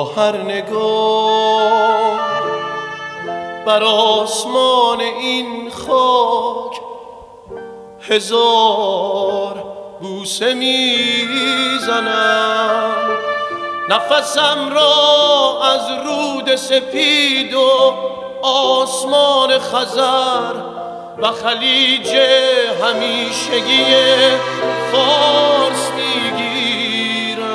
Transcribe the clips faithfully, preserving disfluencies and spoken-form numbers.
هر نگاه بر آسمان این خاک هزار بوسه میزنم. نفسم را از رود سپید و آسمان خزر و خلیج همیشگی فارس میگیرم.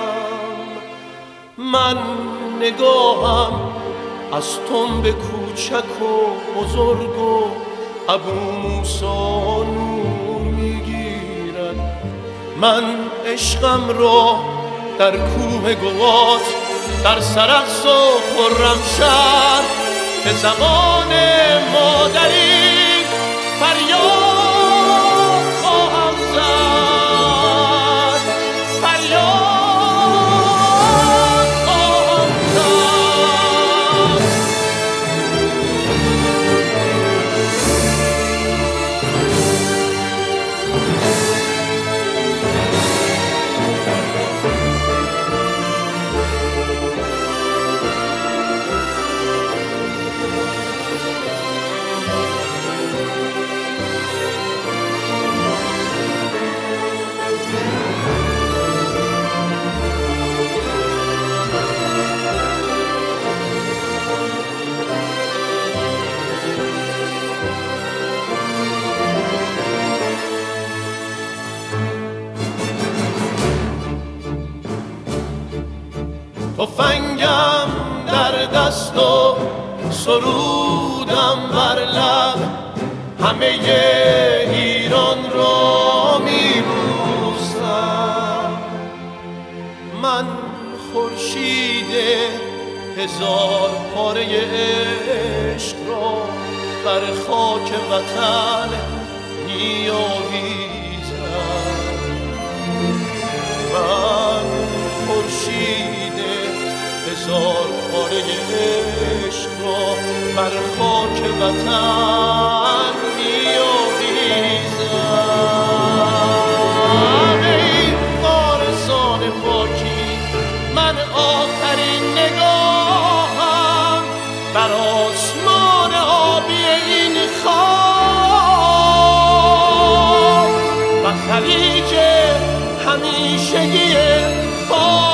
من نگاهم از تنب کوچک و بزرگ و ابو موسی نور میگیرد. من عشقم را در کوه گوات در سرخس و خرمشهر به زبان مادری فریاد خواهم زد، فریاد خواهم زد. تفنگم در دست و سرودم بر لب همه ایران را میبوسم. من خورشید هزار پاره عشق را بر خاک وطن میآویزم. من خورشید هزار پاره عشق را بر خاک وطن میآویزم. ای وارثان پاکی، من آخرین نگاهم بر آسمان آبی این خاک و خلیج همیشگی فارس